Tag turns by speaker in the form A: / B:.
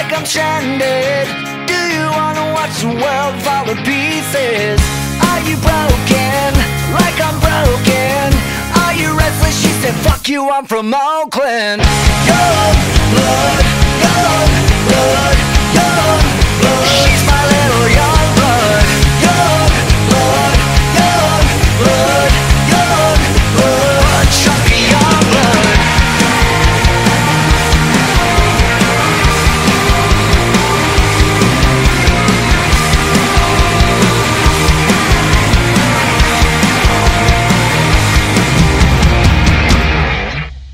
A: like I'm stranded? Do you wanna watch the world fall to pieces? Are you broken, like I'm broken? Are you restless? She said, fuck you, I'm from Oakland. Your blood